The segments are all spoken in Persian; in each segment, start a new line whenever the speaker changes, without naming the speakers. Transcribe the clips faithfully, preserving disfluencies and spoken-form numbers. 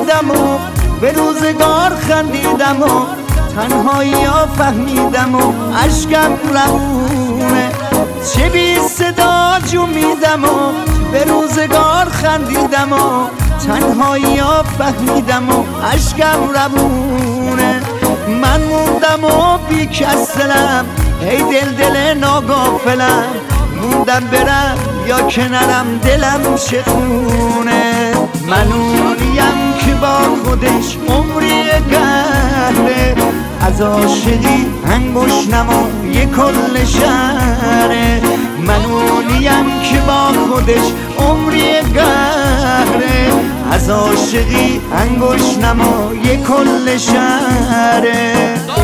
میدم و به روزگار خندیدم و تنهایی ها فهمیدم و عشقم روونه. چه بی صدا جو میدم و به روزگار خندیدم و تنهایی ها فهمیدم و عشقم روونه. من موندم و بی کس دلم، ای دل دل ناغافلم، موندم برم یا کنارم دلم چه خونه. من اونیم که با خودش عمری قهره، از عاشقی انگوش نمای کل شهره. من اونیم که با خودش عمری قهره، از عاشقی انگوش نمای کل شهره.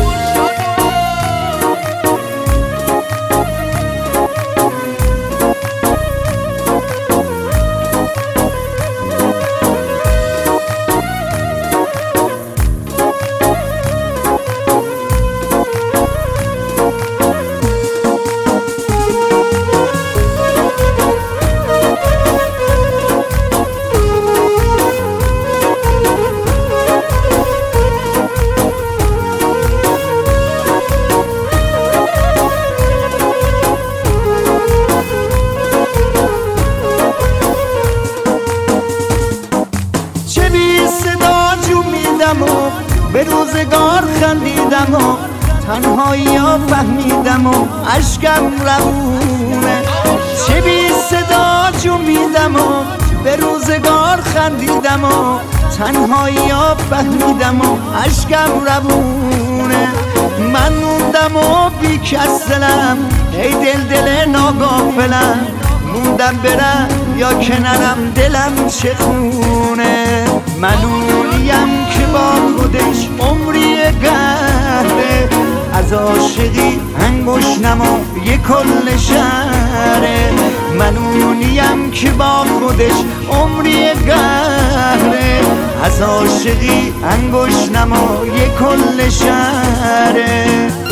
به روزگار خندیدم و تنهایی ها فهمیدم و عشقم روونه. چه بی صدا جو میدم و به روزگار خندیدم و تنهایی ها فهمیدم و عشقم روونه. من موندم و بی کس دلم، ای دل دل ناغافلم، موندم برم یا کنارم دلم چه خونه. من اونیم که با خودش عمری قهره، از عاشقی انگوش نمای کل شهره. من اونیم که با خودش عمری قهره، از عاشقی انگوش نمای کل شهره.